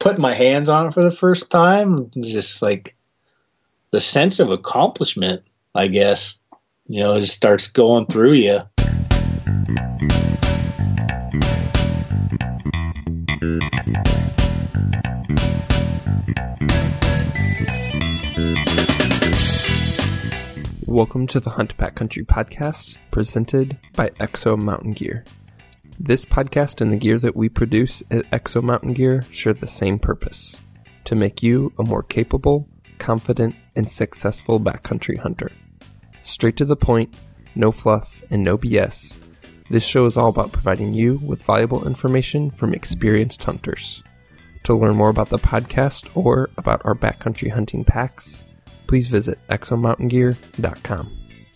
putting my hands on it for the first time, just like the sense of accomplishment, I guess, it just starts going through you. Welcome to the Hunt Backcountry Podcast, presented by Exo Mountain Gear. This podcast and the gear that we produce at Exo Mountain Gear share the same purpose: to make you a more capable, confident, and successful backcountry hunter. Straight to the point, no fluff, and no BS, this show is all about providing you with valuable information from experienced hunters. To learn more about the podcast or about our backcountry hunting packs, please visit exomountaingear.com.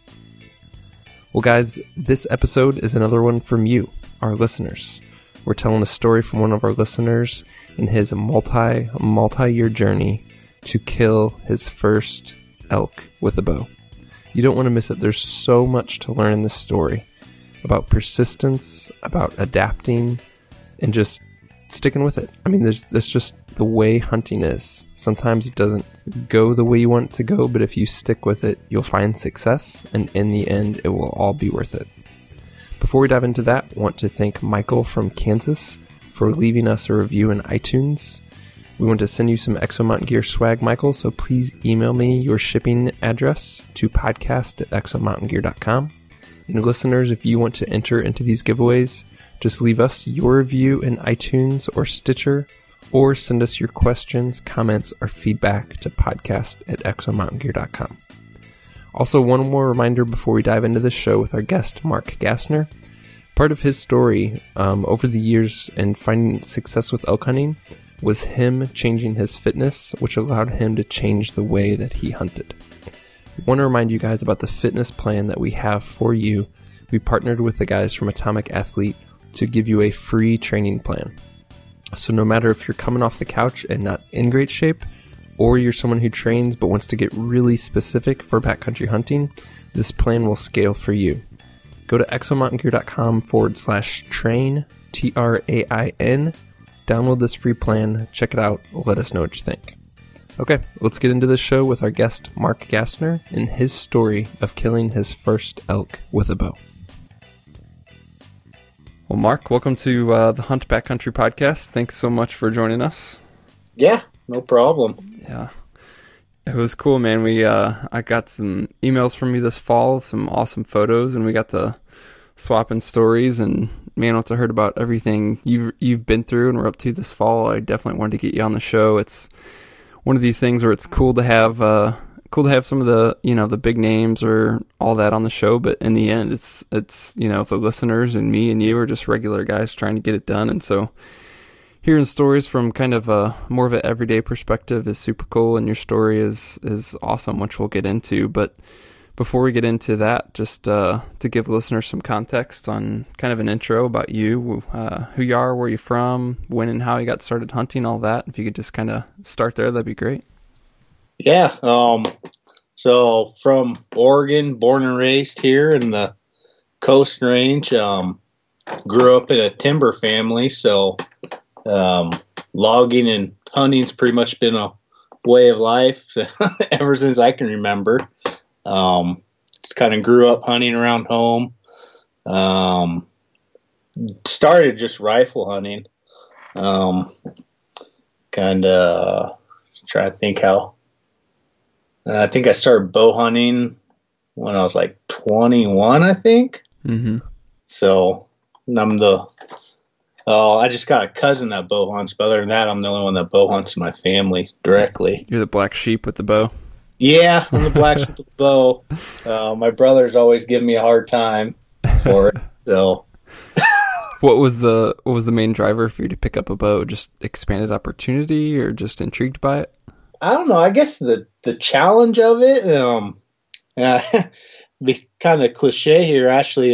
Well, guys, this episode is another one from you, our listeners. We're telling a story from one of our listeners in his multi-year journey to kill his first elk with a bow. You don't want to miss it. There's so much to learn in this story about persistence, about adapting, and just sticking with it. I mean, that's just the way hunting is. Sometimes it doesn't go the way you want it to go, but if you stick with it, you'll find success, and in the end, it will all be worth it. Before we dive into that, I want to thank Michael from Kansas for leaving us a review in iTunes. We want to send you some Exo Mountain Gear swag, Michael, so please email me your shipping address to podcast@exomountaingear.com. And listeners, if you want to enter into these giveaways, just leave us your review in iTunes or Stitcher, or send us your questions, comments, or feedback to podcast@exomountaingear.com. Also, one more reminder before we dive into the show with our guest, Mark Gassner. Part of his story over the years and finding success with elk hunting was him changing his fitness, which allowed him to change the way that he hunted. I want to remind you guys about the fitness plan that we have for you. We partnered with the guys from Atomic Athlete to give you a free training plan. So no matter if you're coming off the couch and not in great shape, or you're someone who trains but wants to get really specific for backcountry hunting, this plan will scale for you. Go to exomountaingear.com/train, TRAIN, download this free plan, check it out, let us know what you think. Okay, let's get into the show with our guest, Mark Gassner, and his story of killing his first elk with a bow. Well, Mark, welcome to the Hunt Backcountry Podcast. Thanks so much for joining us. Yeah, no problem. Yeah, it was cool, man. I got some emails from you this fall, some awesome photos, and we got to swapping stories. And man, once I heard about everything you've been through and we're up to this fall, I definitely wanted to get you on the show. It's one of these things where it's cool to have some of the the big names or all that on the show, but in the end, it's the listeners and me and you are just regular guys trying to get it done, and so hearing stories from kind of a more of an everyday perspective is super cool, and your story is awesome, which we'll get into. But before we get into that, just to give listeners some context on kind of an intro about you, who you are, where you're from, when and how you got started hunting, all that. If you could just kind of start there, that'd be great. Yeah. So from Oregon, born and raised here in the Coast Range. Grew up in a timber family, so logging and hunting's pretty much been a way of life ever since I can remember. Just kind of grew up hunting around home. Started just rifle hunting. Kind of trying to think how. I think I started bow hunting when I was like 21, I think. Mm-hmm. So I just got a cousin that bow hunts, but other than that, I'm the only one that bow hunts in my family directly. You're the black sheep with the bow? Yeah, I'm the black sheep with the bow. My brothers always give me a hard time for it. So, What was the main driver for you to pick up a bow? Just expanded opportunity, or just intrigued by it? I don't know. I guess the challenge of it. Be kind of cliche here. Actually,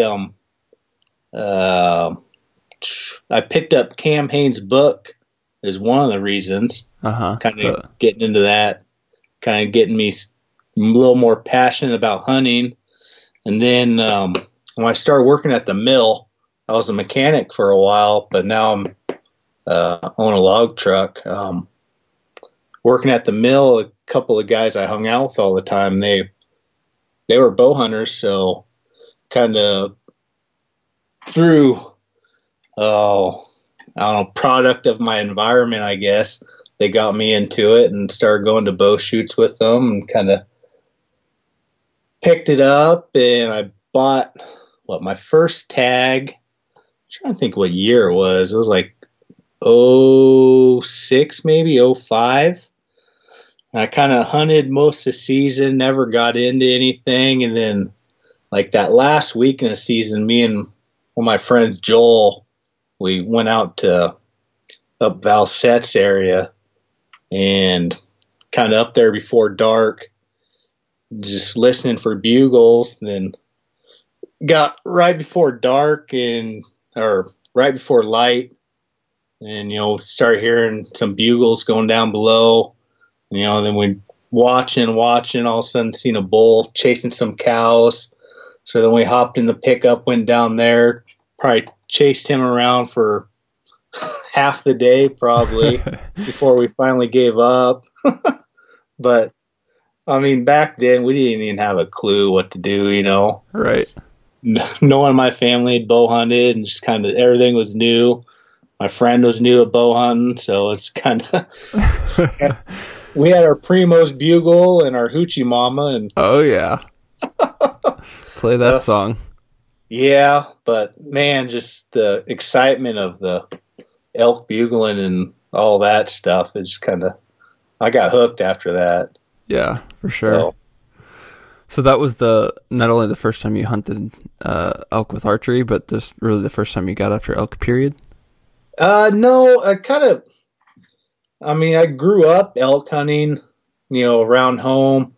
I picked up Cam Hanes' book is one of the reasons. Kind of getting into that, kind of getting me a little more passionate about hunting. And then when I started working at the mill, I was a mechanic for a while, but now own a log truck. Working at the mill, a couple of guys I hung out with all the time, they were bow hunters, so kind of through, I don't know, product of my environment, I guess, they got me into it and started going to bow shoots with them and kind of picked it up. And I bought my first tag. I'm trying to think what year it was. It was like 06, maybe 05. And I kind of hunted most of the season, never got into anything. And then like that last week in the season, me and one of my friends, Joel, we went out to up Valsette's area and kind of up there before dark, just listening for bugles. And then got right before dark or right before light, and, start hearing some bugles going down below, and then we watching, all of a sudden seen a bull chasing some cows. So then we hopped in the pickup, went down there, probably chased him around for half the day probably before we finally gave up. But I mean, back then we didn't even have a clue what to do, Right. No one in my family had bow hunted, and just kind of everything was new. My friend was new at bow hunting, so it's kind of we had our Primo's bugle and our Hoochie Mama, and oh yeah, play that song. Yeah, but man, just the excitement of the elk bugling and all that stuff is I got hooked after that. Yeah, for sure. So that was not only the first time you hunted elk with archery, but just really the first time you got after elk, period? No, I grew up elk hunting, around home.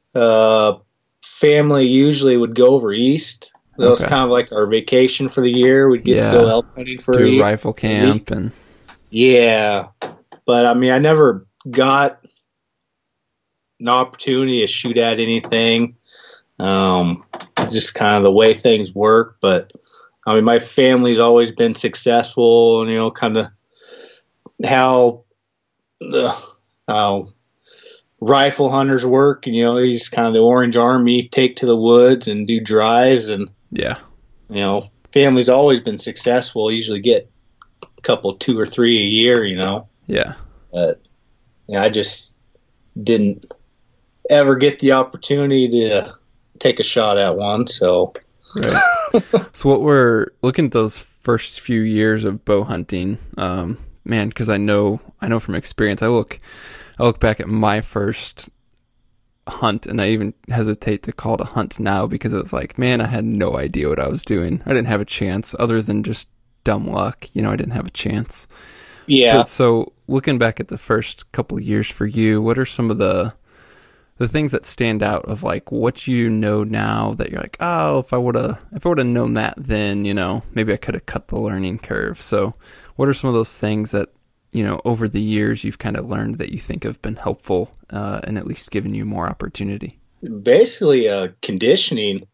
Family usually would go over east. That was kind of like our vacation for the year. We'd get to go elk hunting for do rifle camp and yeah. But I never got an opportunity to shoot at anything. Just kind of the way things work. But my family's always been successful, and kind of how the rifle hunters work. He's kind of the Orange Army, take to the woods and do drives, and yeah, family's always been successful. Usually get a couple, 2 or 3 a year. Yeah. But I just didn't ever get the opportunity to take a shot at one. So, right. So what we're looking at those first few years of bow hunting, man, because I know from experience, I look back at my first hunt, and I even hesitate to call it a hunt now, because it was like, man, I had no idea what I was doing. I didn't have a chance other than just dumb luck. I didn't have a chance. Yeah. But so looking back at the first couple of years for you, what are some of the things that stand out of like what now that you're like, oh, if I would have known that then, maybe I could have cut the learning curve. So what are some of those things that, over the years you've kind of learned that you think have been helpful and at least given you more opportunity? Basically, conditioning.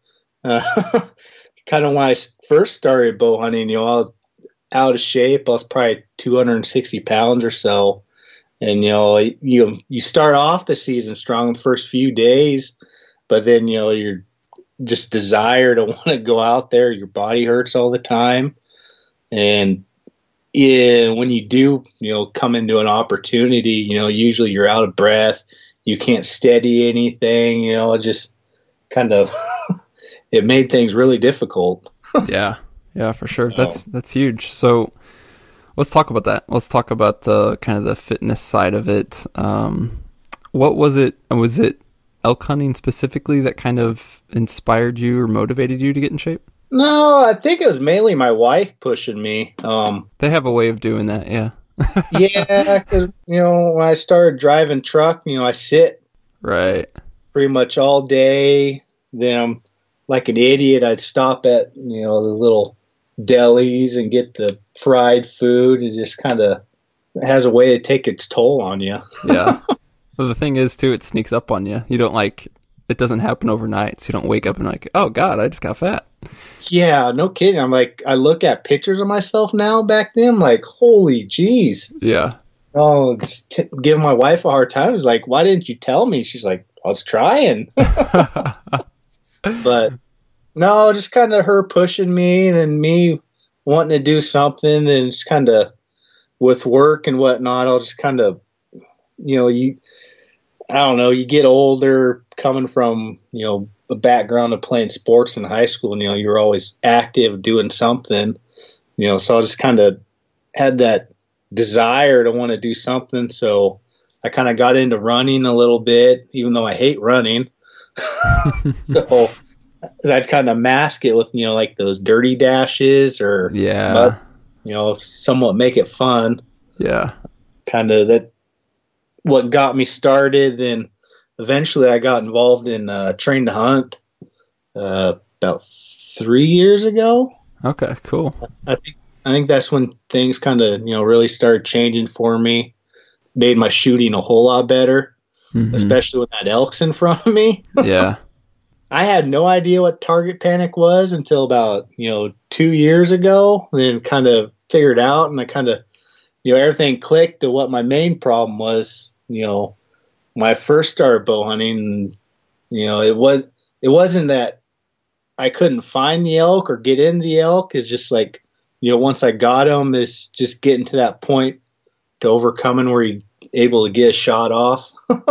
Kind of when I first started bow hunting, I was out of shape. I was probably 260 pounds or so. And, you start off the season strong the first few days, but then, your just desire to want to go out there, your body hurts all the time. And when you do, come into an opportunity, usually you're out of breath. You can't steady anything, it just kind of, it made things really difficult. Yeah, for sure. That's huge. So let's talk about that. Let's talk about the kind of the fitness side of it. What was it? Was it elk hunting specifically that kind of inspired you or motivated you to get in shape? No, I think it was mainly my wife pushing me. They have a way of doing that, yeah. Yeah, because, when I started driving truck, I sit right pretty much all day. Then I'm like an idiot. I'd stop at, the little delis and get the fried food. It just kind of has a way to take its toll on you. Yeah. Well, the thing is, too, it sneaks up on you. You don't it doesn't happen overnight. So you don't wake up and like, oh God, I just got fat. Yeah, no kidding. I'm like, I look at pictures of myself now back then, I'm like, holy jeez. Yeah. Oh, just give my wife a hard time. It's like, why didn't you tell me? She's like, I was trying. But no, just kind of her pushing me and then me wanting to do something, and just kind of with work and whatnot, I'll just kind of, I don't know, you get older coming from, a background of playing sports in high school, and, you're always active doing something, so I just kind of had that desire to want to do something. So I kind of got into running a little bit, even though I hate running. So I'd kind of mask it with, like those dirty dashes or, somewhat make it fun. Yeah. Kind of that what got me started. Then eventually I got involved in Train to Hunt about 3 years ago. Okay, cool. I think that's when things kind of, really started changing for me. Made my shooting a whole lot better, especially when that elk's in front of me. Yeah. I had no idea what target panic was until about, 2 years ago, and then kind of figured out, and I kind of, everything clicked to what my main problem was, when I first started bow hunting. It wasn't that I couldn't find the elk or get in the elk. It's just like, once I got him, it's just getting to that point to overcoming where you're able to get a shot off.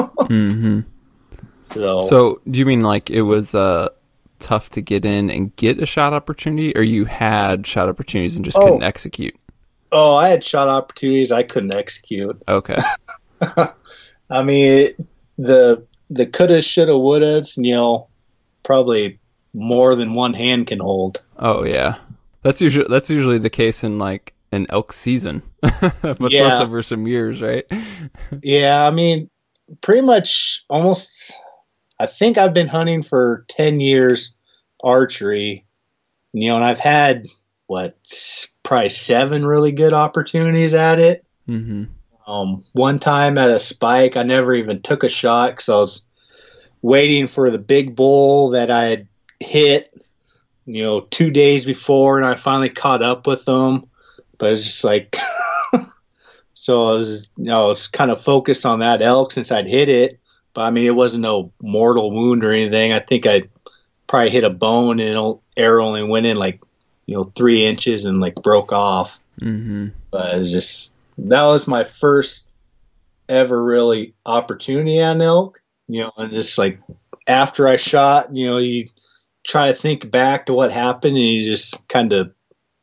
So do you mean like it was tough to get in and get a shot opportunity, or you had shot opportunities and just couldn't execute? Oh, I had shot opportunities I couldn't execute. Okay. I mean, the coulda, shoulda, wouldas, probably more than one hand can hold. Oh yeah. That's usually the case in like an elk season, but plus over some years, right? Yeah, I mean, pretty much almost. I think I've been hunting for 10 years, archery, and I've had probably 7 really good opportunities at it. One time at a spike, I never even took a shot because I was waiting for the big bull that I had hit 2 days before, and I finally caught up with them. But it's just like, so I was kind of focused on that elk since I'd hit it. But I mean, it wasn't no mortal wound or anything. I think I probably hit a bone, and an arrow only went in like 3 inches and like broke off. But it was just, that was my first ever really opportunity at an elk. And just like after I shot, you try to think back to what happened, and you just kind of,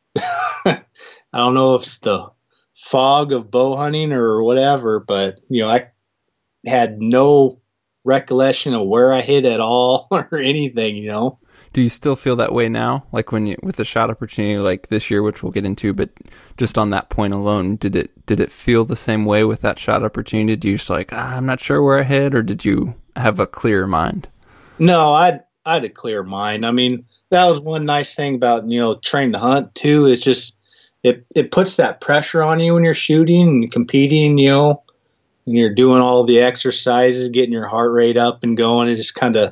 I don't know if it's the fog of bow hunting or whatever, but I had no recollection of where I hit at all or anything. Do you still feel that way now? Like when you, with the shot opportunity like this year, which we'll get into, but just on that point alone, did it feel the same way with that shot opportunity? Did you just like, I'm not sure where I hit, or did you have a clear mind? No, I had a clear mind. I mean, that was one nice thing about, Train to Hunt too, is just it puts that pressure on you when you're shooting and competing, and you're doing all the exercises, getting your heart rate up and going. It just kind of,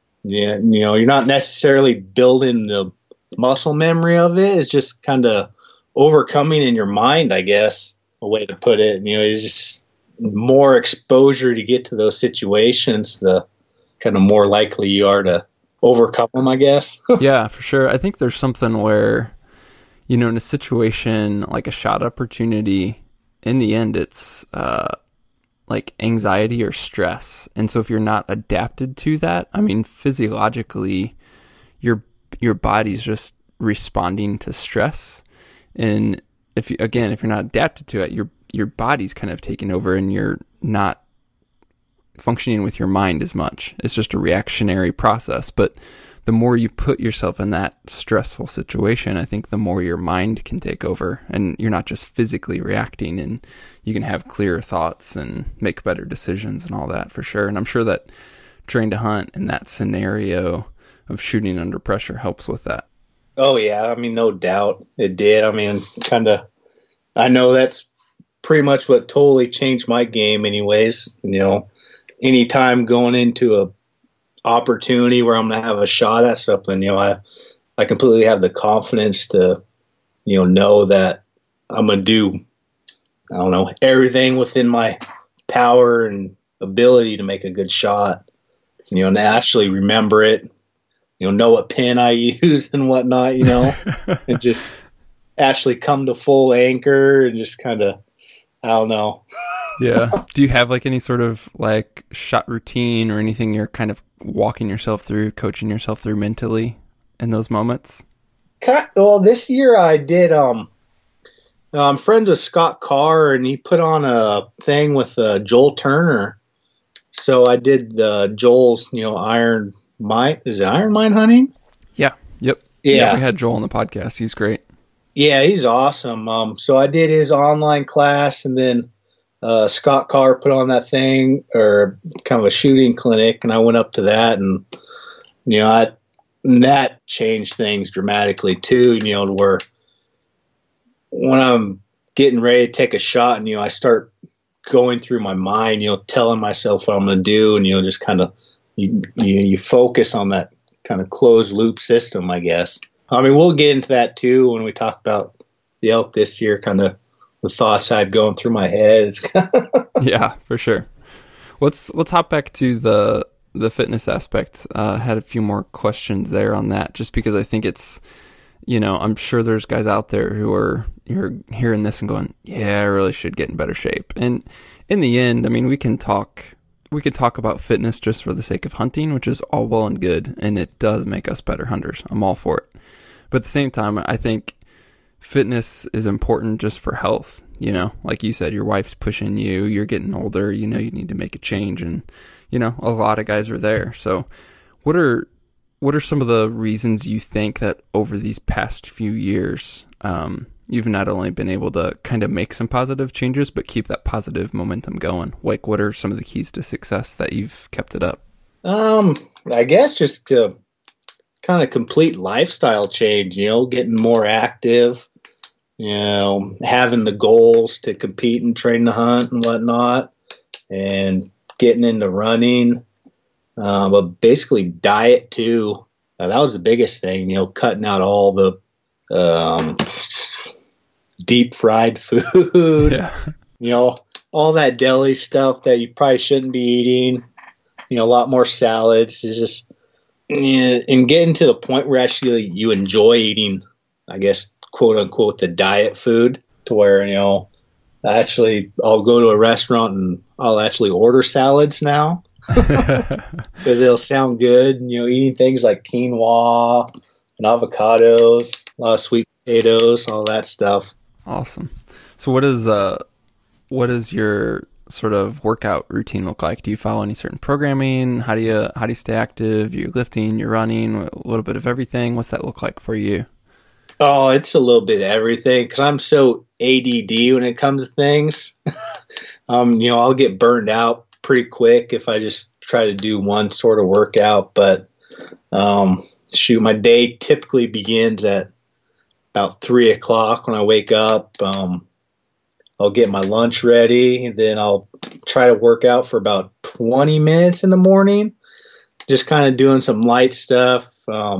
you're not necessarily building the muscle memory of it. It's just kind of overcoming in your mind, I guess, a way to put it. It's just more exposure to get to those situations, the kind of more likely you are to overcome them, I guess. Yeah, for sure. I think there's something where, in a situation like a shot opportunity, in the end, it's like anxiety or stress. And so if you're not adapted to that, I mean, physiologically, your body's just responding to stress. And if you're not adapted to it, your body's kind of taking over, and you're not functioning with your mind as much. It's just a reactionary process. But the more you put yourself in that stressful situation, I think the more your mind can take over, and you're not just physically reacting, and you can have clearer thoughts and make better decisions and all that, for sure. And I'm sure that Train to Hunt in that scenario of shooting under pressure helps with that. Oh yeah. I mean, no doubt it did. I mean, I know that's pretty much what totally changed my game anyways. Anytime going into opportunity where I'm going to have a shot at something, I completely have the confidence to, know that I'm going to do, I don't know, everything within my power and ability to make a good shot, and actually remember it, know what pin I use and whatnot, and just actually come to full anchor and just kind of, I don't know. Yeah. Do you have like any sort of like shot routine or anything you're kind of walking yourself through, coaching yourself through mentally in those moments? Well, this year I did, I'm friends with Scott Carr, and he put on a thing with Joel Turner. So I did Joel's, Iron Mine. Is it Iron Mine hunting? Yeah. Yep. Yeah. We had Joel on the podcast. He's great. Yeah, he's awesome. So I did his online class, and then Scott Carr put on that thing, or kind of a shooting clinic, and I went up to that, and that changed things dramatically too. To where when I'm getting ready to take a shot, and I start going through my mind, telling myself what I'm going to do, and just kind of you focus on that kind of closed loop system, I guess. I mean, we'll get into that too when we talk about the elk this year, kind of the thoughts I had going through my head. Yeah, for sure. Let's hop back to the fitness aspect. I had a few more questions there on that, just because I think it's, I'm sure there's guys out there who are hearing this and going, yeah, I really should get in better shape. And in the end, I mean, we can talk about fitness just for the sake of hunting, which is all well and good, and it does make us better hunters. I'm all for it. But at the same time, I think fitness is important just for health. Like you said, your wife's pushing you, you're getting older, you need to make a change, and a lot of guys are there. So what are some of the reasons you think that over these past few years, you've not only been able to kind of make some positive changes, but keep that positive momentum going? Like, what are some of the keys to success that you've kept it up? I guess just to kind of complete lifestyle change, getting more active, having the goals to compete and train to hunt and whatnot, and getting into running, but basically diet too. That was the biggest thing, cutting out all the deep fried food, all that deli stuff that you probably shouldn't be eating, a lot more salads. It's just, and getting to the point where actually you enjoy eating, I guess, quote unquote, the diet food, to where, actually I'll go to a restaurant and I'll actually order salads now because it'll sound good. Eating things like quinoa and avocados, a lot of sweet potatoes, all that stuff. Awesome. So what is your sort of workout routine look like? Do you follow any certain programming? How do you stay active? You're lifting, you're running, a little bit of everything. What's that look like for you? Oh, it's a little bit of everything, because I'm so ADD when it comes to things. I'll get burned out pretty quick if I just try to do one sort of workout. But my day typically begins at about 3 o'clock when I wake up. I'll get my lunch ready, and then I'll try to work out for about 20 minutes in the morning, just kind of doing some light stuff.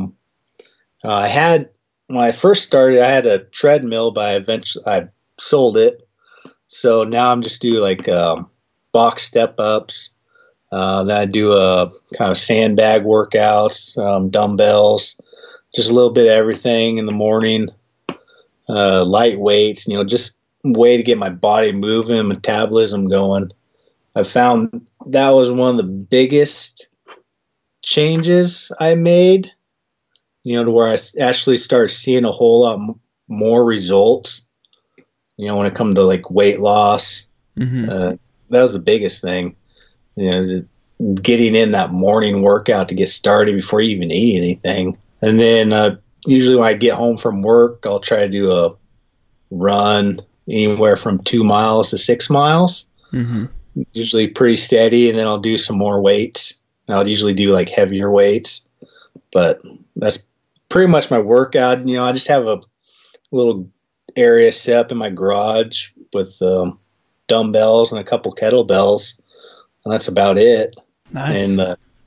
When I first started, I had a treadmill, but eventually I sold it. So now I'm just doing like box step ups. Then I do a kind of sandbag workouts, dumbbells, just a little bit of everything in the morning. Light weights, just a way to get my body moving, metabolism going. I found that was one of the biggest changes I made, to where I actually started seeing a whole lot more results, when it comes to like weight loss. Mm-hmm. That was the biggest thing, getting in that morning workout to get started before you even eat anything. And then usually when I get home from work, I'll try to do a run anywhere from 2 miles to 6 miles, usually pretty steady. And then I'll do some more weights. And I'll usually do like heavier weights, but that's pretty much my workout. I just have a little area set up in my garage with dumbbells and a couple kettlebells, and that's about it. Nice. And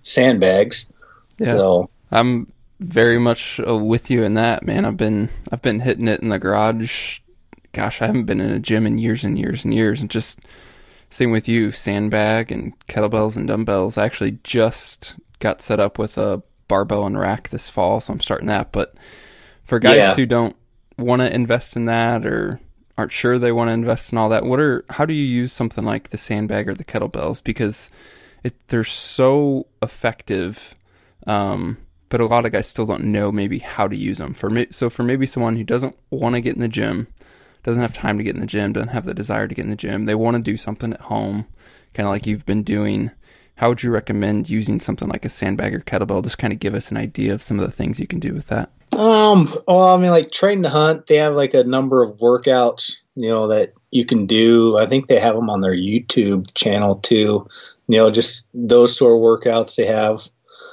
sandbags. Yeah. So I'm very much with you in that, man. I've been hitting it in the garage. Gosh, I haven't been in a gym in years and years and years. And just same with you, sandbag and kettlebells and dumbbells. I actually just got set up with a barbell and rack this fall, so I'm starting that. But for guys who don't want to invest in that or aren't sure they want to invest in all that, how do you use something like the sandbag or the kettlebells? Because they're so effective, but a lot of guys still don't know maybe how to use them. For maybe someone who doesn't want to get in the gym, doesn't have time to get in the gym, doesn't have the desire to get in the gym, they want to do something at home, kind of like you've been doing, how would you recommend using something like a sandbag or kettlebell? Just kind of give us an idea of some of the things you can do with that. Well, I mean, like Train to Hunt, they have like a number of workouts, that you can do. I think they have them on their YouTube channel too. Just those sort of workouts they have.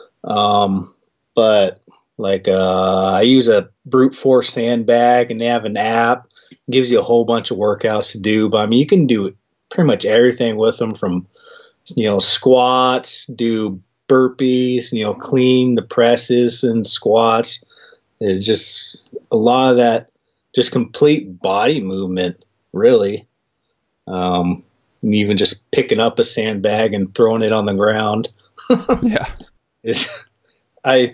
But like, I use a Brute Force sandbag, and they have an app. It gives you a whole bunch of workouts to do. But I mean, you can do pretty much everything with them, from, squats, do burpees, clean the presses and squats. It's just a lot of that, just complete body movement, really. Even just picking up a sandbag and throwing it on the ground. Yeah. The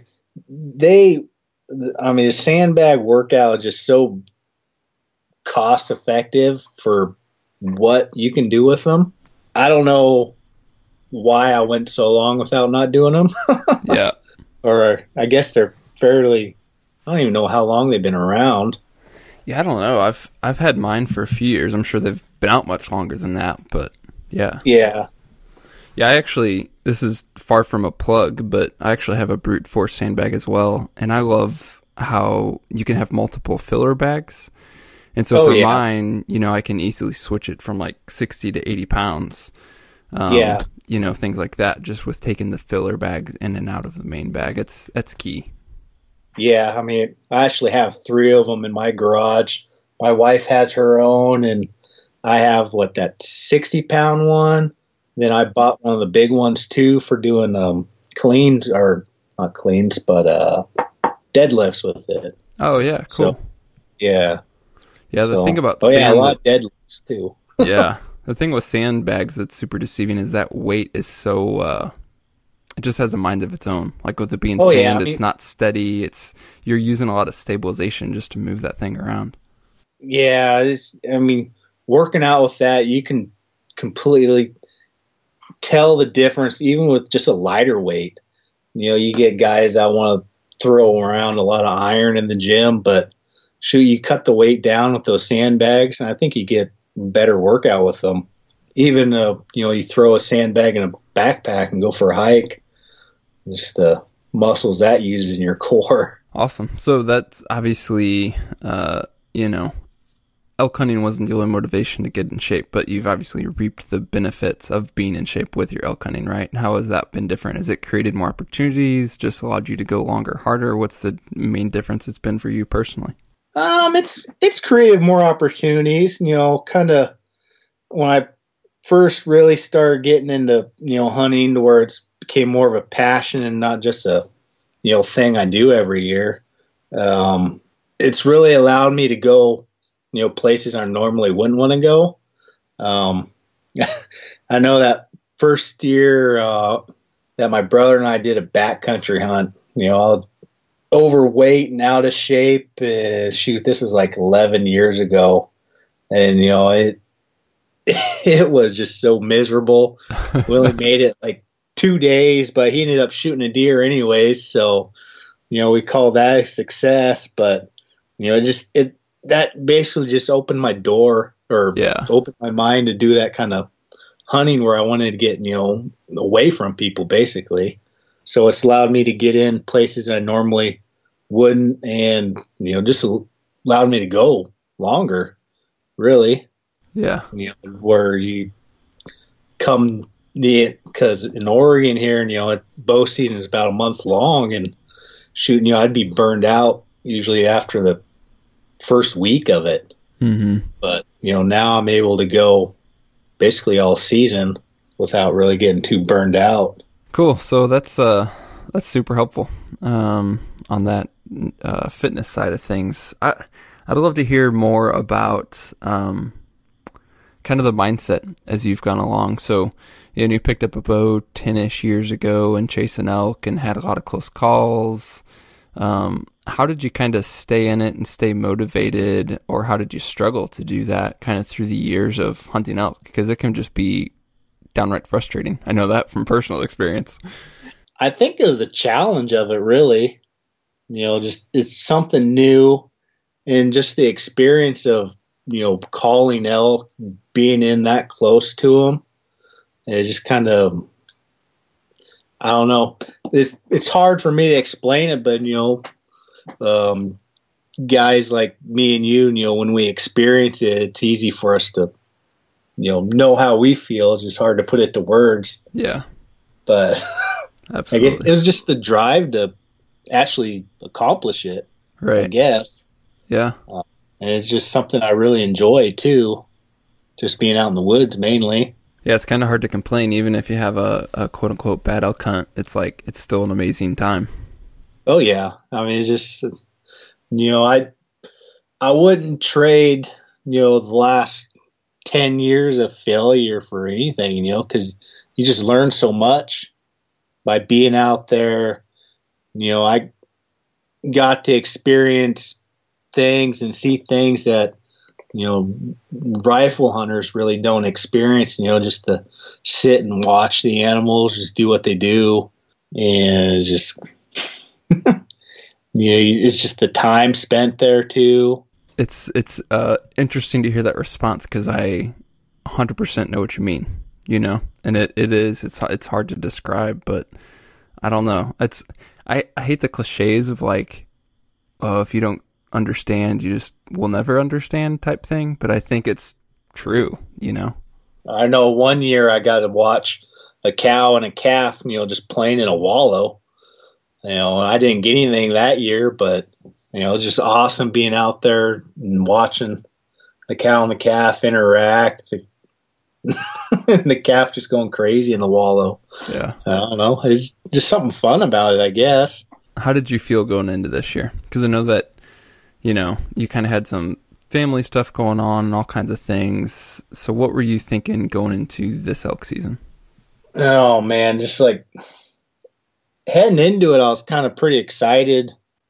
sandbag workout is just so cost effective for what you can do with them. I don't know why I went so long without not doing them. Yeah. Or I guess they're fairly, I don't even know how long they've been around. Yeah, I don't know. I've had mine for a few years. I'm sure they've been out much longer than that, but yeah. Yeah. Yeah, this is far from a plug, but I actually have a Brute Force sandbag as well, and I love how you can have multiple filler bags. And so mine, I can easily switch it from like 60 to 80 pounds. Things like that, just with taking the filler bag in and out of the main bag. That's key. Yeah, I mean, I actually have 3 of them in my garage. My wife has her own, and I have that 60-pound one. Then I bought one of the big ones too for doing cleans, or not cleans, but deadlifts with it. Oh yeah, cool. So, yeah. Yeah, the thing about a lot of deadlifts too. Yeah, the thing with sandbags that's super deceiving is that weight is so. It just has a mind of its own. Like with it being sand, it's not steady. You're using a lot of stabilization just to move that thing around. Yeah, working out with that, you can completely tell the difference, even with just a lighter weight. You get guys that want to throw around a lot of iron in the gym, but shoot, you cut the weight down with those sandbags, and I think you get better workout with them. Even you throw a sandbag in a backpack and go for a hike, just the muscles that uses in your core. Awesome. So that's obviously elk hunting wasn't the only motivation to get in shape, but you've obviously reaped the benefits of being in shape with your elk hunting, right? How has that been different? Has it created more opportunities, just allowed you to go longer, harder? What's the main difference it's been for you personally? It's created more opportunities, kind of when I first really started getting into, hunting, to where it's became more of a passion and not just a, thing I do every year. It's really allowed me to go, places I normally wouldn't want to go. I know that first year that my brother and I did a backcountry hunt, overweight and out of shape. This was like 11 years ago. And, it was just so miserable. We only made it like 2 days, but he ended up shooting a deer anyways. So, we call that a success. But, that basically just opened my door, or opened my mind to do that kind of hunting where I wanted to get, away from people basically. So it's allowed me to get in places I normally wouldn't, and, just allowed me to go longer, really. Yeah. Where you come, because in Oregon here, bow season is about a month long, and shooting, I'd be burned out usually after the first week of it. Mm-hmm. But, now I'm able to go basically all season without really getting too burned out. Cool. So that's super helpful on that fitness side of things. I'd love to hear more about kind of the mindset as you've gone along. So, you picked up a bow 10-ish years ago and chasing elk and had a lot of close calls. How did you kind of stay in it and stay motivated, or how did you struggle to do that kind of through the years of hunting elk? Because it can just be downright frustrating. I know that from personal experience. I think it was the challenge of it, really. Just it's something new, and just the experience of, calling elk, being in that close to them. It's just kind of, I don't know. It's hard for me to explain it, but, guys like me and you, when we experience it, it's easy for us to, know how we feel. It's just hard to put it to words. Yeah. But absolutely. I guess it was just the drive to actually accomplish it. Right. I guess. Yeah. And it's just something I really enjoy too. Just being out in the woods mainly. Yeah, it's kind of hard to complain, even if you have a quote unquote bad elk hunt. It's still an amazing time. Oh yeah. I mean, it's just, I wouldn't trade, the last 10 years of failure for anything, because you just learn so much by being out there. I got to experience things and see things that, rifle hunters really don't experience, just to sit and watch the animals just do what they do. And it's just, it's just the time spent there too. It's interesting to hear that response, because I 100% know what you mean, and it's hard to describe, but I don't know. I hate the cliches of if you don't understand, you just will never understand type thing, but I think it's true. I know one year I got to watch a cow and a calf, just playing in a wallow. I didn't get anything that year, but it was just awesome being out there and watching the cow and the calf interact. And the calf just going crazy in the wallow. Yeah. I don't know. It's just something fun about it, I guess. How did you feel going into this year? Because I know that, you kind of had some family stuff going on and all kinds of things. So what were you thinking going into this elk season? Oh, man, just heading into it, I was kind of pretty excited.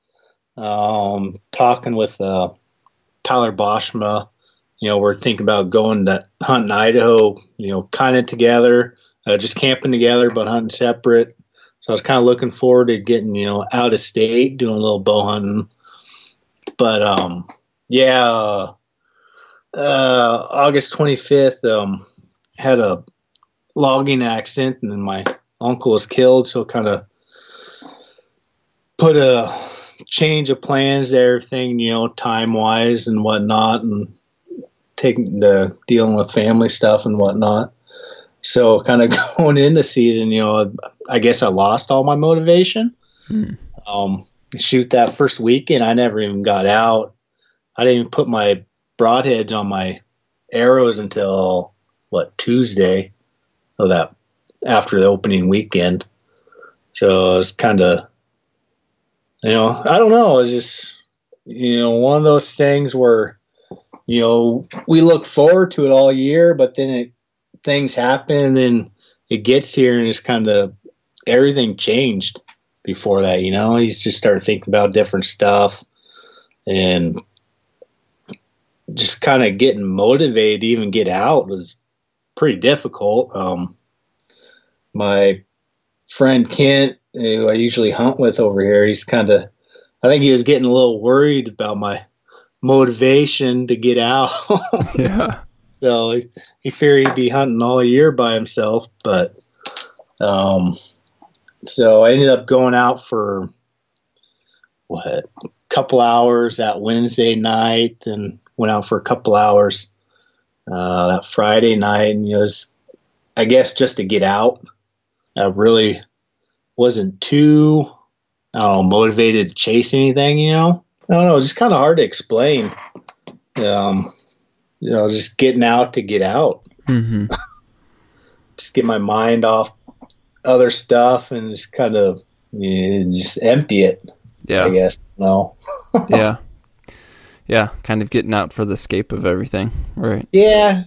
Talking with Tyler Boschma, we're thinking about going to hunt in Idaho, kind of together, just camping together, but hunting separate. So I was kind of looking forward to getting, out of state, doing a little bow hunting. But, August 25th, had a logging accident, and then my uncle was killed. So kind of put a change of plans to everything, time wise and whatnot, and dealing with family stuff and whatnot. So kind of going into season, I guess I lost all my motivation. Shoot that first weekend, I never even got out. I didn't even put my broadheads on my arrows until Tuesday of that, after the opening weekend. So it was kind of, I don't know. It's just, one of those things where, we look forward to it all year, but then things happen, and then it gets here, and it's kind of everything changed before that. You just start thinking about different stuff, and just kind of getting motivated to even get out was pretty difficult. My friend Kent, who I usually hunt with over here, I think he was getting a little worried about my motivation to get out. Yeah. So he feared he'd be hunting all year by himself. But so I ended up going out for a couple hours that Wednesday night, and went out for a couple hours that Friday night, and it was, I guess, just to get out. I really wasn't too, motivated to chase anything, I don't know, just kind of hard to explain. Just getting out to get out. Mm-hmm. Just get my mind off other stuff and just kind of just empty it. Yeah. I guess. No. Yeah. Yeah. Kind of getting out for the escape of everything. Right. Yeah.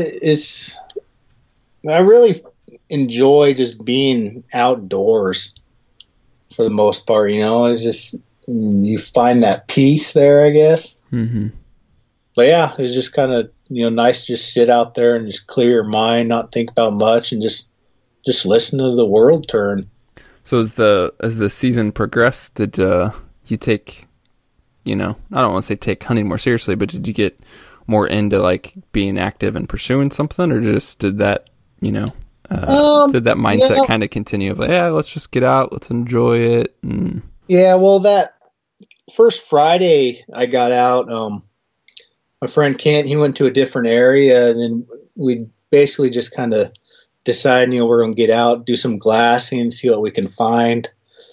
I really enjoy just being outdoors for the most part. It's just, you find that peace there, I guess. Mm-hmm. But yeah, it's just kind of, nice to just sit out there and just clear your mind, not think about much, and just listen to the world turn. So as the season progressed, did you take, I don't want to say take hunting more seriously, but did you get more into like being active and pursuing something, or just did that, did that mindset kind of continue of like, yeah, let's just get out, let's enjoy it? Yeah, well, that first Friday I got out, my friend Kent, he went to a different area, and then we basically just kind of decided, we're going to get out, do some glassing, see what we can find.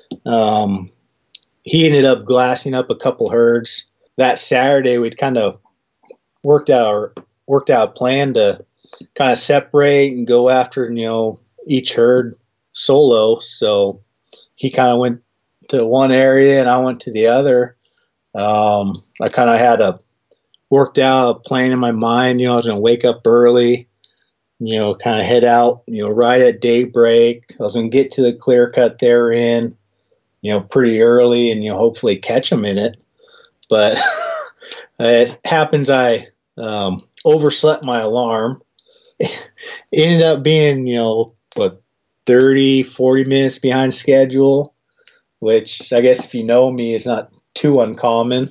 He ended up glassing up a couple herds. That Saturday, we'd kind of worked out a plan to kind of separate and go after, each herd solo. So he kind of went to one area and I went to the other. I kind of had worked out a plan in my mind. I was going to wake up early, kind of head out, right at daybreak. I was going to get to the clear cut they're in, pretty early and, hopefully catch them in it. But it happens I overslept my alarm. It ended up being, 30, 40 minutes behind schedule, which I guess if you know me is not too uncommon.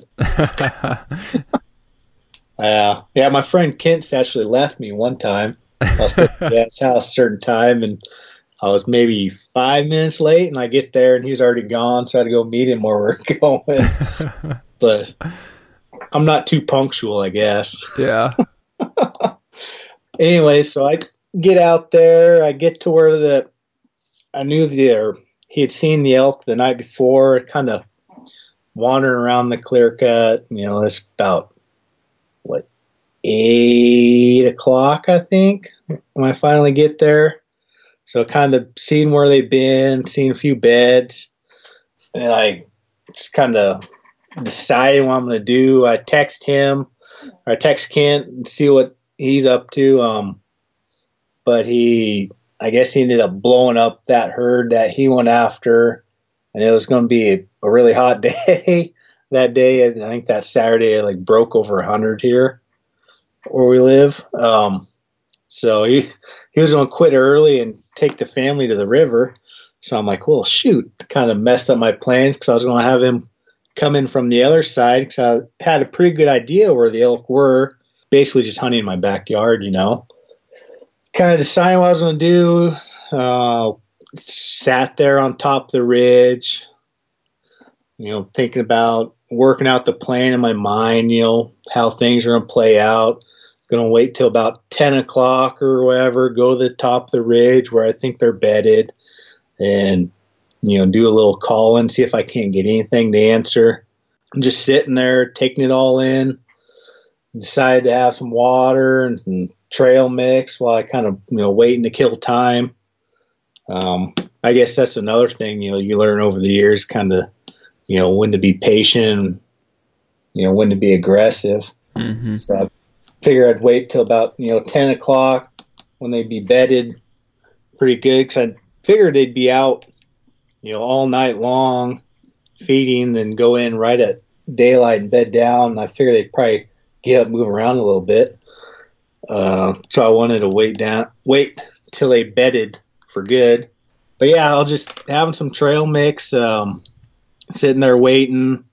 Yeah, my friend Kent's actually left me one time. I was at his house a certain time, and I was maybe 5 minutes late, and I get there, and he's already gone, so I had to go meet him where we're going. But I'm not too punctual, I guess. Yeah. Anyway, so I get out there. I get to where I knew he had seen the elk the night before, kind of wandering around the clear cut. It's about 8 o'clock, I think, when I finally get there. So kind of seeing where they've been, seeing a few beds, and I just kind of decided what I'm going to do. I text Kent and see what he's up to. But I guess he ended up blowing up that herd that he went after, and it was going to be a really hot day that day. I think that Saturday it broke over 100 here where we live. So he was going to quit early and take the family to the river. So I'm like, well, shoot, kind of messed up my plans because I was going to have him come in from the other side because I had a pretty good idea where the elk were, basically just hunting in my backyard, Kind of deciding what I was going to do. Sat there on top of the ridge, thinking about working out the plan in my mind, how things are going to play out. Going to wait till about 10 o'clock or whatever, go to the top of the ridge where I think they're bedded and, do a little call and see if I can't get anything to answer. I'm just sitting there taking it all in. Decided to have some water and some trail mix while I kind of, waiting to kill time. I guess that's another thing, you learn over the years kind of, when to be patient, when to be aggressive. Mm-hmm. So I figured I'd wait till about, 10 o'clock when they'd be bedded pretty good because I figured they'd be out, all night long feeding, then go in right at daylight and bed down. And I figured they'd probably get up, move around a little bit. So I wanted to wait till they bedded for good. But yeah, I'll just having some trail mix, sitting there waiting,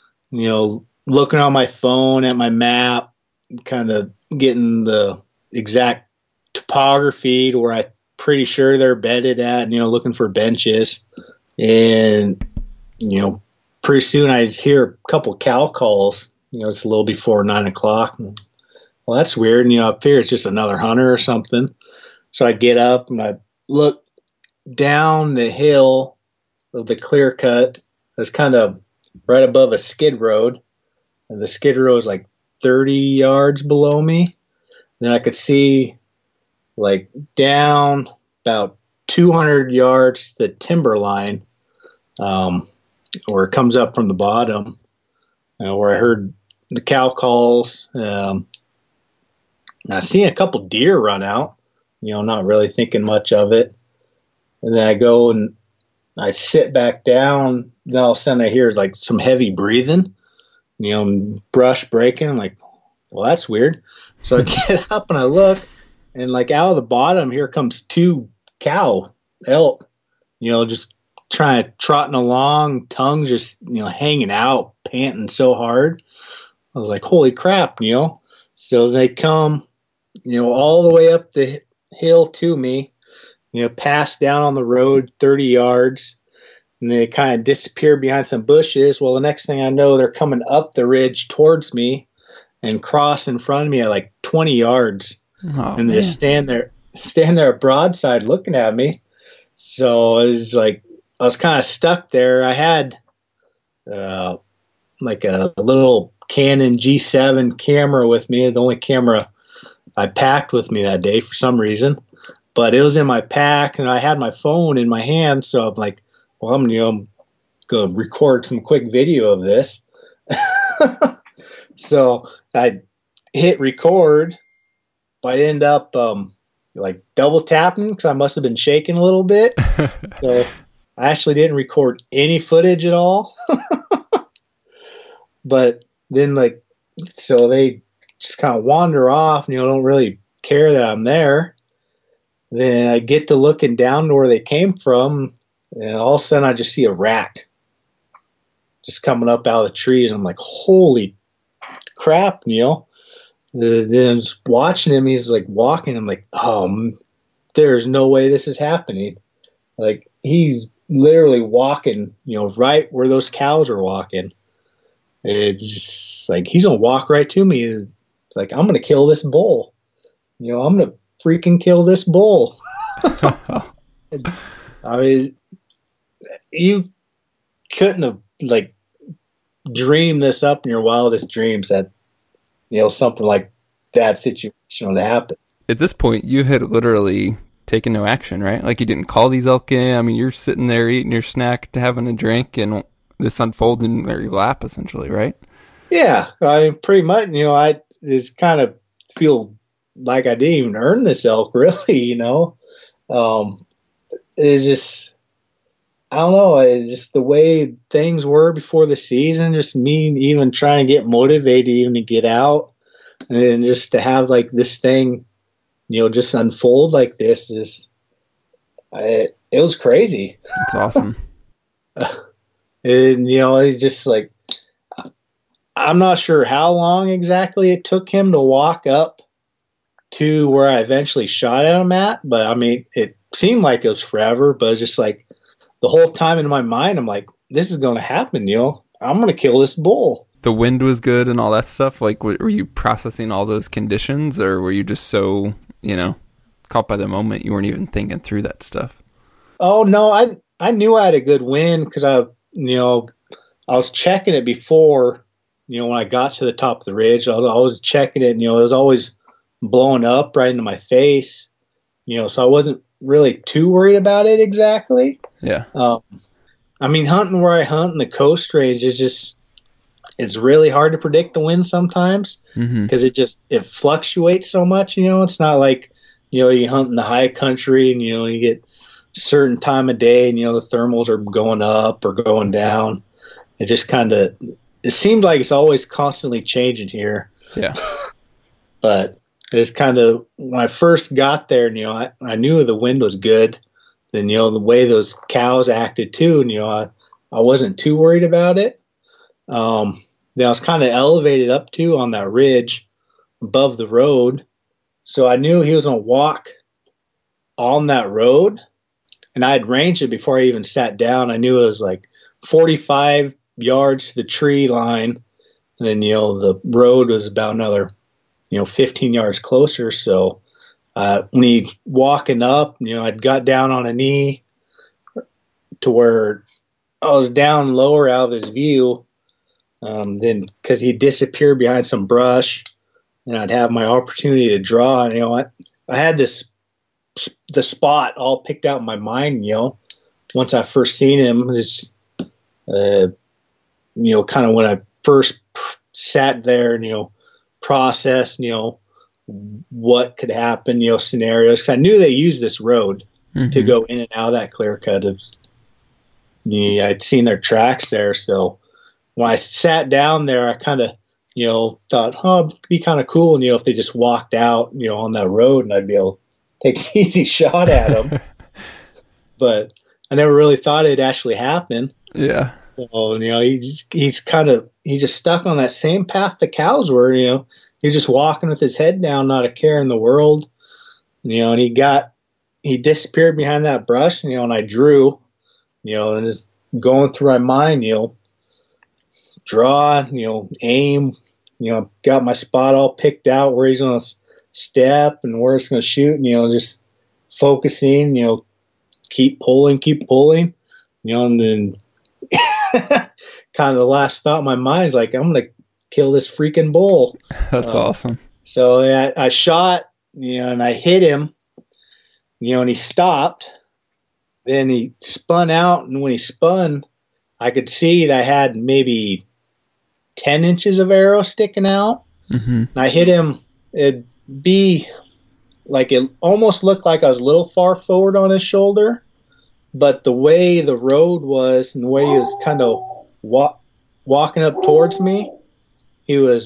looking on my phone at my map, kind of getting the exact topography to where I'm pretty sure they're bedded at, looking for benches. And, pretty soon I just hear a couple cow calls, it's a little before 9 o'clock. Well, that's weird. And, I figure it's just another hunter or something. So I get up and I look down the hill of the clear cut. That's kind of right above a skid road. And the skid road is 30 yards below me. Then I could see down about 200 yards to the timber line, where it comes up from the bottom, where I heard the cow calls. And I seen a couple deer run out, not really thinking much of it. And then I go and I sit back down. Then all of a sudden I hear like some heavy breathing, brush breaking. I'm like, well, that's weird. So I get up and I look, and like out of the bottom, here comes 2 cow elk, just trotting along, tongues just, hanging out, panting so hard. I was like, holy crap, So they come, all the way up the hill to me, pass down on the road 30 yards, and they kind of disappear behind some bushes. Well, the next thing I know, they're coming up the ridge towards me and cross in front of me at like 20 yards. And they just stand there broadside looking at me. So it was like, I was kind of stuck there. I had like a little Canon G7 camera with me, the only camera I packed with me that day for some reason. But it was in my pack, and I had my phone in my hand, so I'm like, well, I'm going to record some quick video of this. So I hit record, but I end up like double tapping because I must have been shaking a little bit. So I actually didn't record any footage at all. But then so they just kind of wander off and don't really care that I'm there. Then I get to looking down to where they came from, and all of a sudden I just see a rat just coming up out of the trees. I'm like, holy crap, Then I was watching him. He's like walking. I'm like, oh, there's no way this is happening. Like, he's literally walking, right where those cows are walking. It's just like, he's going to walk right to me. It's like, I'm going to kill this bull. I'm going to freaking kill this bull. I mean, you couldn't have dreamed this up in your wildest dreams that, something like that situation would happen. At this point, you had literally taken no action, right? Like, you didn't call these elk in. I mean, you're sitting there eating your snack, having a drink, and this unfolded in your lap, essentially, right? Yeah, I pretty much, I just kind of feel like I didn't even earn this elk, really, It's just, I don't know, it's just the way things were before the season, just me even trying to get motivated even to get out, and then just to have this thing, just unfold like this, it was crazy. That's awesome. And, it's just I'm not sure how long exactly it took him to walk up to where I eventually shot at him at, but I mean, it seemed like it was forever, but it's just the whole time in my mind, I'm like, this is going to happen, I'm going to kill this bull. The wind was good and all that stuff. Like, were you processing all those conditions, or were you just so, caught by the moment you weren't even thinking through that stuff? Oh, no, I knew I had a good wind because I was checking it before, when I got to the top of the ridge. I was checking it, and, it was always blowing up right into my face, so I wasn't really too worried about it exactly. Yeah. I mean, hunting where I hunt in the coast range is it's really hard to predict the wind sometimes because it fluctuates so much, it's not like, you hunt in the high country and, you get a certain time of day and, the thermals are going up or going down. It just it seems like it's always constantly changing here. Yeah. But it's when I first got there, I knew the wind was good. Then, the way those cows acted too, and, I wasn't too worried about it. Then I was kind of elevated up too on that ridge above the road. So I knew he was going to walk on that road, and I had ranged it before I even sat down. I knew it was 45 yards to the tree line. And then, the road was about another 15 yards closer. So when he's walking up, I'd got down on a knee to where I was down lower out of his view. Then because he disappeared behind some brush, and I'd have my opportunity to draw. I had this the spot all picked out in my mind, once I first seen him, is, kind of when I first sat there and, processed, what could happen, scenarios. Cause I knew they used this road to go in and out of that clear cut. I'd seen their tracks there. So when I sat down there, I kind of, thought, it'd be kind of cool, if they just walked out, on that road, and I'd be able to take an easy shot at them. But I never really thought it'd actually happen. Yeah. So, he's just stuck on that same path the cows were, he's just walking with his head down, not a care in the world, and he disappeared behind that brush, and I drew, and just going through my mind, draw, aim, got my spot all picked out where he's going to step and where it's going to shoot, and, just focusing, keep pulling, and then kind of the last thought in my mind is like, I'm going to kill this freaking bull. That's awesome. So I shot, and I hit him, and he stopped. Then he spun out, and when he spun, I could see that I had maybe 10 inches of arrow sticking out. And I hit him. It'd be like, it almost looked like I was a little far forward on his shoulder, but the way the road was and the way he was kind of walking up towards me, he was,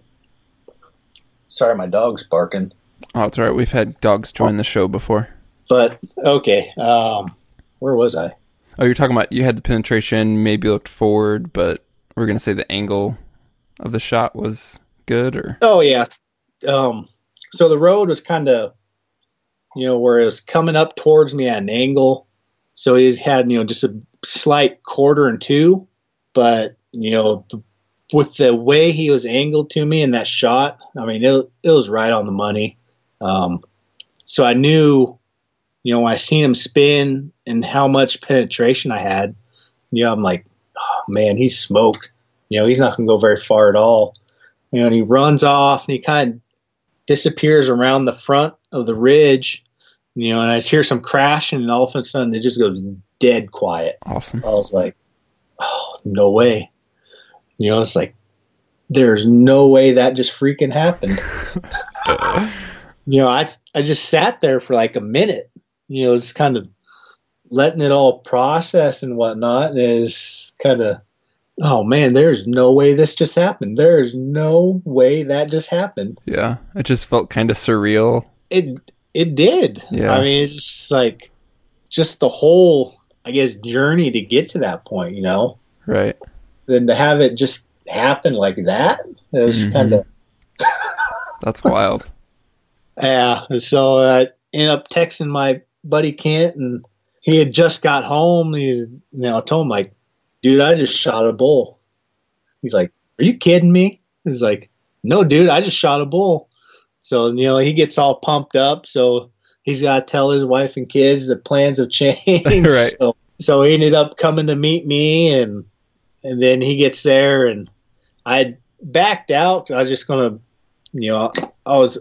sorry, my dog's barking. Oh, it's all right. We've had dogs join the show before. But, okay. Where was I? Oh, you're talking about you had the penetration, maybe looked forward, but we're going to say the angle of the shot was good, or? Oh, yeah. So the road was kind of, where it was coming up towards me at an angle. So he had, just a slight 1/4 but, with the way he was angled to me in that shot, I mean, it was right on the money. So I knew, when I seen him spin and how much penetration I had, I'm like, oh, man, he's smoked. He's not going to go very far at all. And he runs off and he kind of disappears around the front of the ridge, and I just hear some crashing, and all of a sudden it just goes dead quiet. Awesome. I was like, oh, no way. It's like, there's no way that just freaking happened. I just sat there for like a minute, just kind of letting it all process and whatnot. And it's kind of, oh man, there's no way this just happened. There's no way that just happened. Yeah. It just felt kind of surreal. It did. Yeah. I mean, it's just like, just the whole, I guess, journey to get to that point, Right. Then to have it just happen like that, it was kind of. That's wild. Yeah. So I ended up texting my buddy Kent, and he had just got home. I told him, like, dude, I just shot a bull. He's like, are you kidding me? He's like, no, dude, I just shot a bull. So, he gets all pumped up. So he's got to tell his wife and kids that plans have changed. Right. So he ended up coming to meet me, and then he gets there, and I had backed out. I was just going to, I was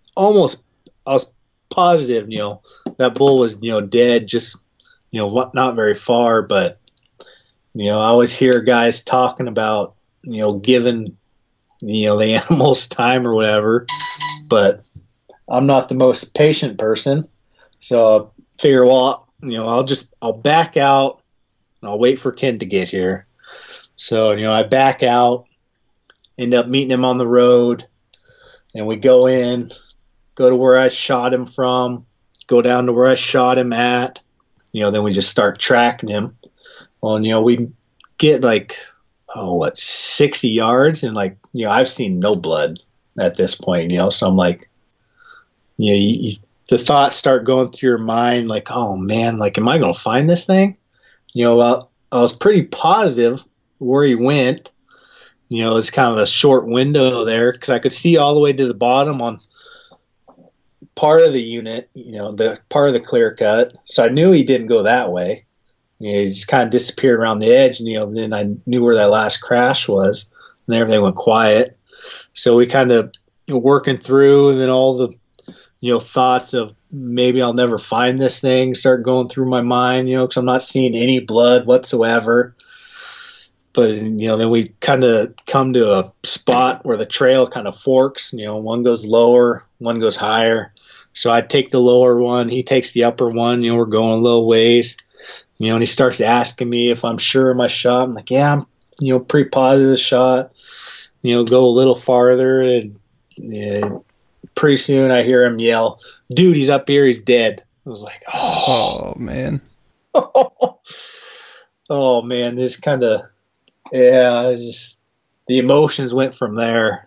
positive, that bull was, dead, just, not very far. But, I always hear guys talking about, giving, the animals time or whatever, but I'm not the most patient person. So I figure, well, I'll back out and I'll wait for Ken to get here. So, I back out, end up meeting him on the road, and we go to where I shot him from, go down to where I shot him at, then we just start tracking him. Well, we get like, 60 yards, and like, I've seen no blood at this point, so I'm like, the thoughts start going through your mind, like, oh man, like, am I going to find this thing? I was pretty positive where he went. It's kind of a short window there, because I could see all the way to the bottom on part of the unit, the part of the clear cut. So I knew he didn't go that way. He just kind of disappeared around the edge, and then I knew where that last crash was, and everything went quiet. So we kind of working through, and then all the thoughts of maybe I'll never find this thing start going through my mind, because I'm not seeing any blood whatsoever. But, then we kind of come to a spot where the trail kind of forks, one goes lower, one goes higher. So I take the lower one, he takes the upper one, we're going a little ways, and he starts asking me if I'm sure of my shot. I'm like, yeah, I'm, pretty positive the shot, go a little farther, and pretty soon I hear him yell, "Dude, he's up here, he's dead." I was like, oh man. Oh man, this kind of, just the emotions went from there.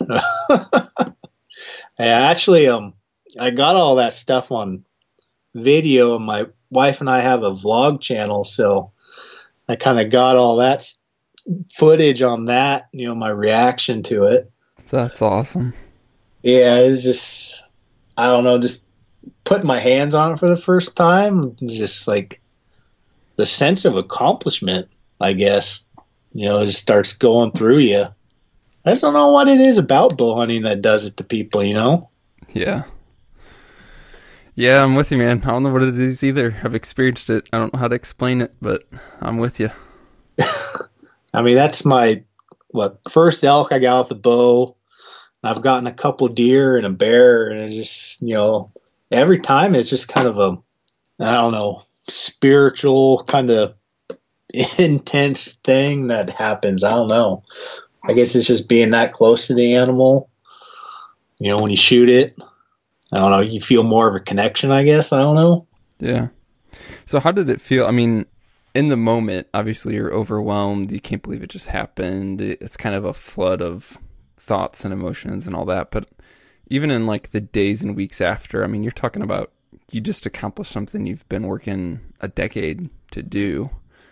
Actually, I got all that stuff on video, and my wife and I have a vlog channel, so I kind of got all that footage on that, my reaction to it. That's awesome. Yeah, it was just, I don't know, just putting my hands on it for the first time, just like the sense of accomplishment, I guess, it just starts going through you. I just don't know what it is about bow hunting that does it to people, Yeah. Yeah, I'm with you, man. I don't know what it is either. I've experienced it. I don't know how to explain it, but I'm with you. I mean, that's my, first elk I got with the bow. I've gotten a couple deer and a bear, and it just, every time it's just kind of a, I don't know, spiritual kind of intense thing that happens. I don't know. I guess it's just being that close to the animal. When you shoot it, I don't know, you feel more of a connection, I guess. I don't know. Yeah. So how did it feel? I mean, in the moment, obviously you're overwhelmed. You can't believe it just happened. It's kind of a flood of thoughts and emotions and all that. But even in like the days and weeks after, I mean, you're talking about you just accomplished something you've been working a decade to do.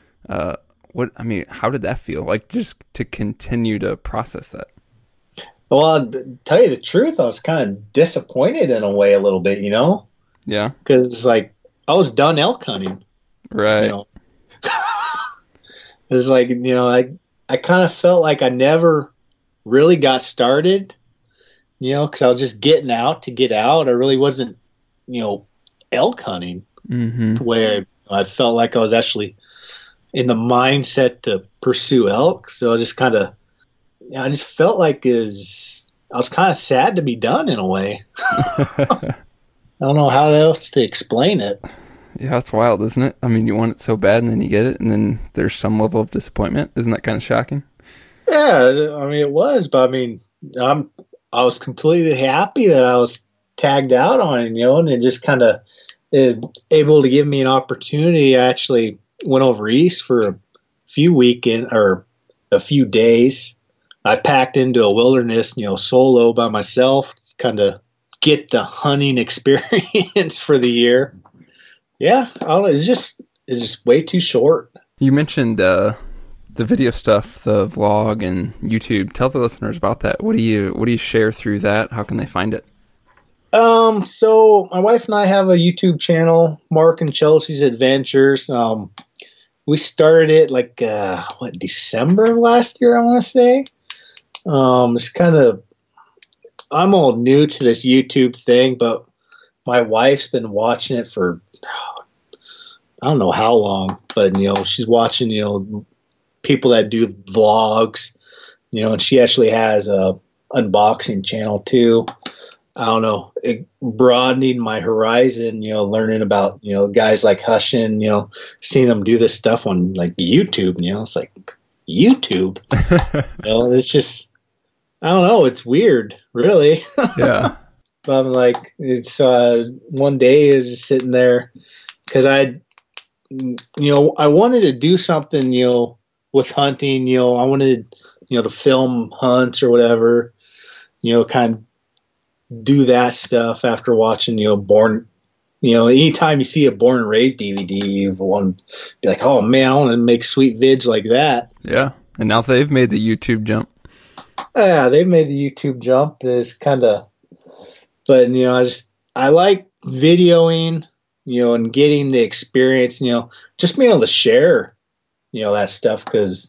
How did that feel? Like, just to continue to process that? Well, to tell you the truth, I was kind of disappointed in a way a little bit, Yeah. Because, like, I was done elk hunting. Right. It was like, I kind of felt like I never really got started, because I was just getting out to get out. I really wasn't, elk hunting to where I felt like I was actually in the mindset to pursue elk. So I just kind of, I just felt like I was kind of sad to be done in a way. I don't know how else to explain it. Yeah, it's wild, isn't it? I mean, you want it so bad, and then you get it, and then there's some level of disappointment. Isn't that kind of shocking? Yeah, I mean, it was, but I mean, I was completely happy that I was tagged out on it, and it just kind of able to give me an opportunity. I actually went over east for a few days. I packed into a wilderness, solo by myself, kind of get the hunting experience for the year. Yeah, I don't know, it's just way too short. You mentioned the video stuff, the vlog and YouTube. Tell the listeners about that. What do you share through that? How can they find it? So my wife and I have a YouTube channel, Mark and Chelsea's Adventures. We started it like December of last year, I want to say. It's kind of, I'm all new to this YouTube thing, but my wife's been watching it for, I don't know how long, but, she's watching, people that do vlogs, and she actually has a unboxing channel too. I don't know, broadening my horizon, learning about, guys like Hushin, seeing them do this stuff on like YouTube, it's like YouTube, it's just, I don't know, it's weird, really. Yeah. But I'm like, it's, one day I was just sitting there because I wanted to do something, with hunting, I wanted, to film hunts or whatever, kind of do that stuff after watching, Born, anytime you see a Born and Raised DVD, you want to be like, oh man, I want to make sweet vids like that. Yeah. And now they've made the YouTube jump. Yeah, they've made the YouTube jump. It's kind of, but, I like videoing, and getting the experience, just being able to share, that stuff. Cause,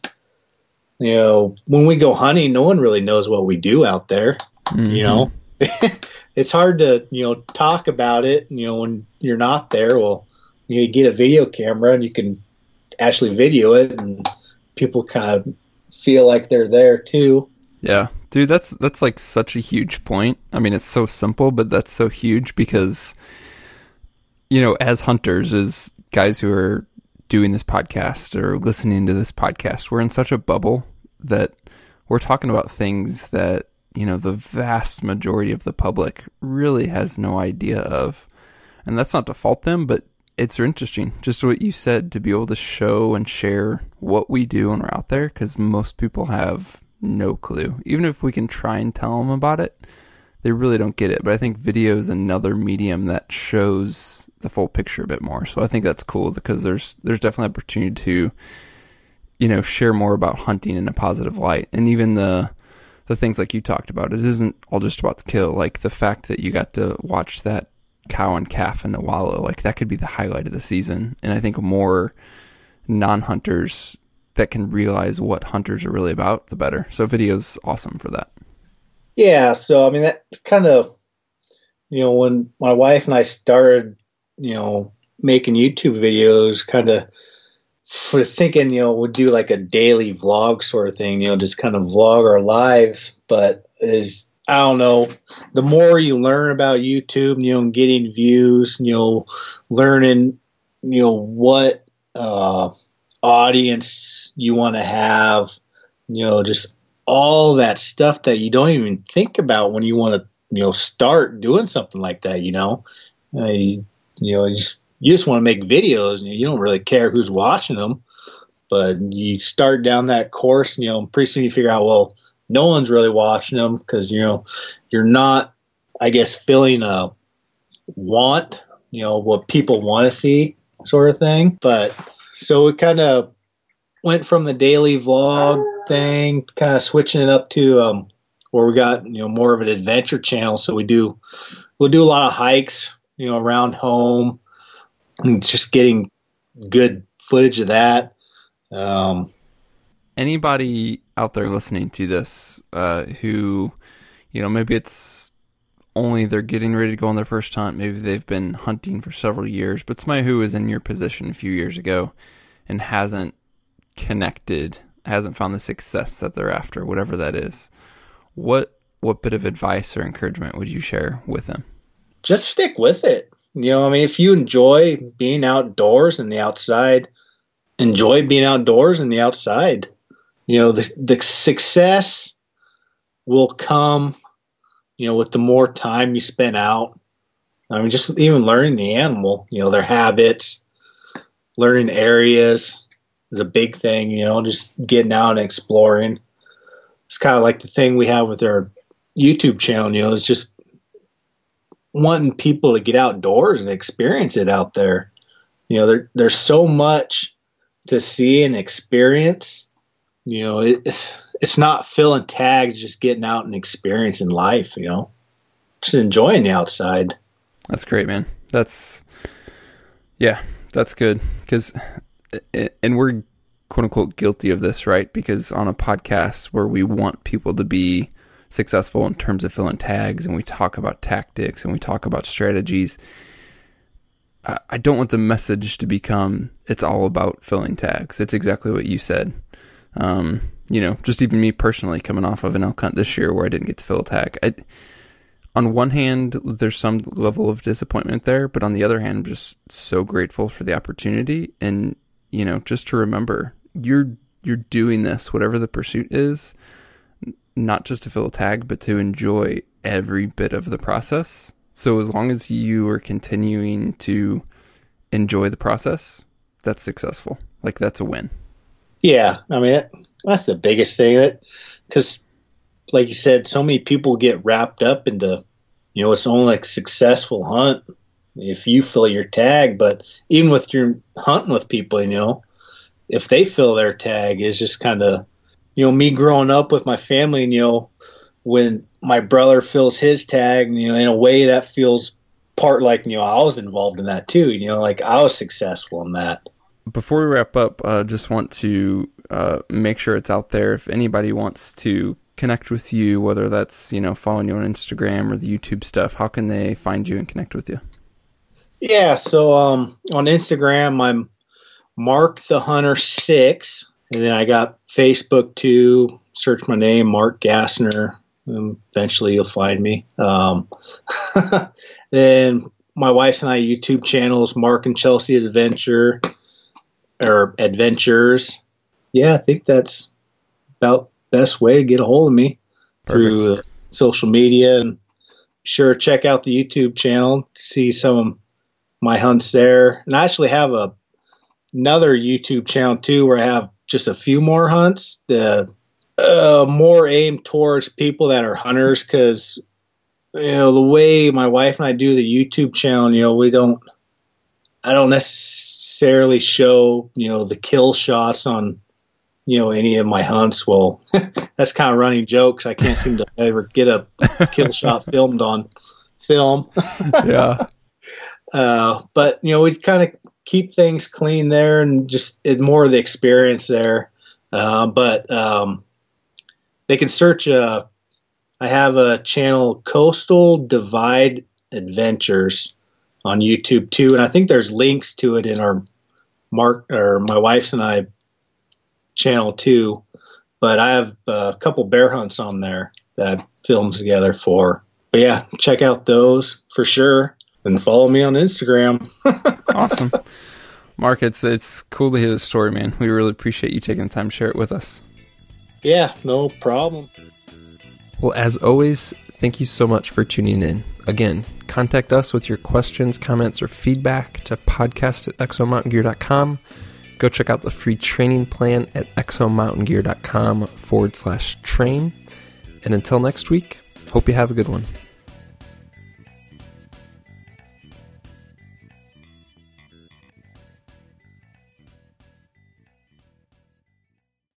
when we go hunting, no one really knows what we do out there, it's hard to, talk about it, when you're not there. Well, you get a video camera and you can actually video it, and people kind of feel like they're there too. Yeah, dude, that's like such a huge point. I mean, it's so simple, but that's so huge because, as hunters, as guys who are doing this podcast or listening to this podcast, we're in such a bubble that we're talking about things that, the vast majority of the public really has no idea of. And that's not to fault them, but it's interesting, just what you said, to be able to show and share what we do when we're out there, because most people have no clue. Even if we can try and tell them about it, they really don't get it. But I think video is another medium that shows the full picture a bit more. So I think that's cool because there's definitely opportunity to, share more about hunting in a positive light. And even the things like you talked about, it isn't all just about the kill. Like the fact that you got to watch that cow and calf in the wallow, like that could be the highlight of the season. And I think more non-hunters that can realize what hunters are really about, the better. So video's awesome for that. Yeah. So, I mean, that's kind of, when my wife and I started, making YouTube videos, kind of for thinking, we'd do like a daily vlog sort of thing, just kind of vlog our lives. But I don't know, the more you learn about YouTube, getting views, learning, what audience you want to have, just all that stuff that you don't even think about when you want to, start doing something like that, you just want to make videos and you don't really care who's watching them, but you start down that course, pretty soon you figure out, well, no one's really watching them because, you're not, I guess, feeling a want, what people want to see sort of thing. But so it kind of went from the daily vlog thing, kind of switching it up to where we got, more of an adventure channel. So we'll do a lot of hikes, around home, and just getting good footage of that. Anybody out there listening to this who, maybe it's only they're getting ready to go on their first hunt, maybe they've been hunting for several years, but somebody who was in your position a few years ago and hasn't connected, hasn't found the success that they're after, whatever that is, what bit of advice or encouragement would you share with them? Just stick with it. If you enjoy being outdoors and the outside, enjoy being outdoors and the outside. The success will come, with the more time you spend out. I mean, just even learning the animal, their habits, learning areas is a big thing, just getting out and exploring. It's kind of like the thing we have with our YouTube channel, is just wanting people to get outdoors and experience it out there. There's so much to see and experience. It's not filling tags, just getting out and experiencing life, just enjoying the outside. That's great, man. That's good. And we're quote unquote guilty of this, right? Because on a podcast where we want people to be successful in terms of filling tags and we talk about tactics and we talk about strategies, I don't want the message to become it's all about filling tags. It's exactly what you said. Just even me personally coming off of an elk hunt this year where I didn't get to fill a tag. On one hand, there's some level of disappointment there, but on the other hand, I'm just so grateful for the opportunity. And, just to remember, you're doing this, whatever the pursuit is, not just to fill a tag, but to enjoy every bit of the process. So as long as you are continuing to enjoy the process, that's successful. Like, that's a win. Yeah, I mean, that's the biggest thing. Because, like you said, so many people get wrapped up into, it's only like successful hunt if you fill your tag. But even with your hunting with people, if they fill their tag, is just kind of, me growing up with my family, when my brother fills his tag, in a way that feels part like, I was involved in that too, like I was successful in that. Before we wrap up, just want to make sure it's out there. If anybody wants to connect with you, whether that's, following you on Instagram or the YouTube stuff, how can they find you and connect with you? Yeah, so on Instagram, I'm Mark the Hunter 6, and then I got Facebook too. Search my name, Mark Gassner, and eventually you'll find me. Then my wife's and I YouTube channels, Mark and Chelsea Adventures. Yeah, I think that's about the best way to get a hold of me. Perfect. Through social media, and sure, check out the YouTube channel to see some of my hunts there. And I actually have another YouTube channel too, where I have just a few more hunts, more aimed towards people that are hunters, because the way my wife and I do the YouTube channel, I don't necessarily show the kill shots on any of my hunts. Well, that's kind of running jokes. I can't seem to ever get a kill shot filmed on film. Yeah. But we kind of keep things clean there, and just more of the experience there. But they can search. I have a channel, Coastal Divide Adventures, on YouTube too, and I think there's links to it in our my wife's and I channel too. But I have a couple bear hunts on there that I filmed together for. But yeah, check out those for sure, and follow me on Instagram. Awesome. Mark, it's cool to hear the story, man. We really appreciate you taking the time to share it with us. Yeah, no problem. Well, as always, thank you so much for tuning in. Again, contact us with your questions, comments, or feedback to podcast@exomountaingear.com. Go check out the free training plan at exomountaingear.com/train. And until next week, hope you have a good one.